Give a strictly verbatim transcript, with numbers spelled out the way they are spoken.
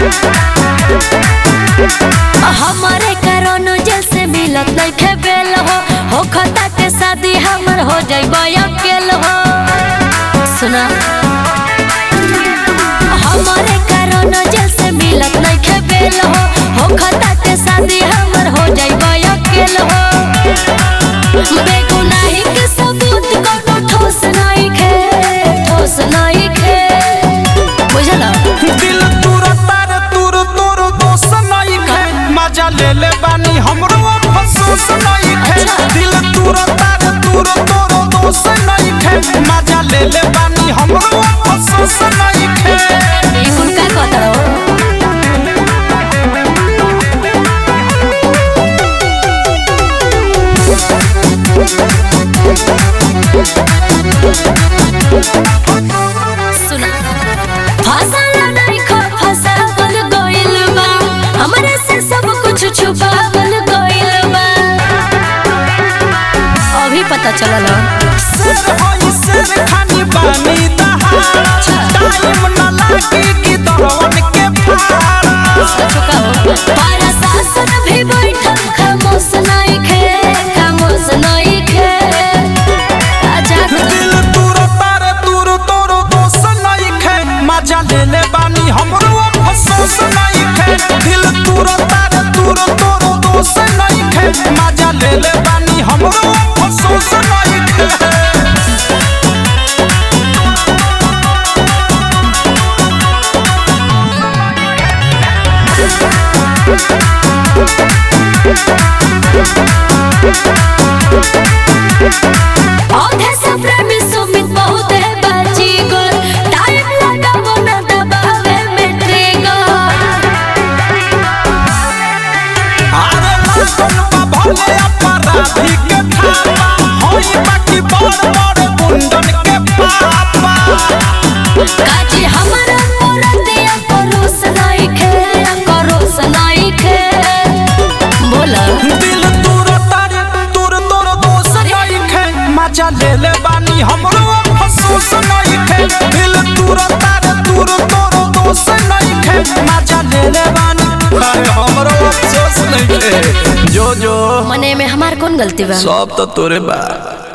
हमारे कारण जैसे मिलत नहीं खेबेल हो हो खता के शादी हमर हो जाइबा अकेल हो सुना हमारे कारण जैसे मिलत नहीं खेबेल हो हो खता के शादी हमर हो जाइबा अकेल हो बेगुनाही के सबूत कोनो ठोस नहीं खे ठोस नहीं खे बुझला दिल तुरा तार तुर तोर दोस्त नहीं खे मजा ले ले बानी हमरो अफसोस नहीं खे दिल तुरा तार तुर तोर दोस्त नहीं खे मजा ले ले बानी हमरो अफसोस नहीं खे ई कुल का कहत रहो सुना फसला नहीं खो फसावल गइल बा हमरे से सब कुछ छुपावल गइल बा अभी पता चलल शेर होई शेर खानी बानी दहाड़ टाइम न लागी कि दरवन के फाड़ चुका हो पारा शासन भी बैठल खामोश नहीं खे खामोश नहीं खे आजाद दिल तुर तार तुर तोर दोस्त नहीं खे मजा ले ले बानी हमरो अफसोस नहीं खे दिल तुर तार तुर तोर दोस्त नहीं खे मजा ले ले बानी हमरो अफसोस नहीं खे औधे से प्रेमी सुमित बहुत है बाजी गोल टाइम लगावो ना दबावे में ट्रिगर अरे लागल बा भले अपराधी के थापा होई बाकी बड़ बड़ गुंडन के पापा काजी हमारा मोरतिया करोस नहीं खे करोस नहीं खे बोला दिल तुर तार तुर तोर दोस्त नहीं खे मजा ले ले बानी हमरो अफसोस नहीं खे दिल तुर तार तुर तोर दोस्त नहीं खे मजा ले ले बानी अरे हमरो अफसोस नहीं खे जो जो मने में हमार कौन गलती बा सब तो तोरे बा।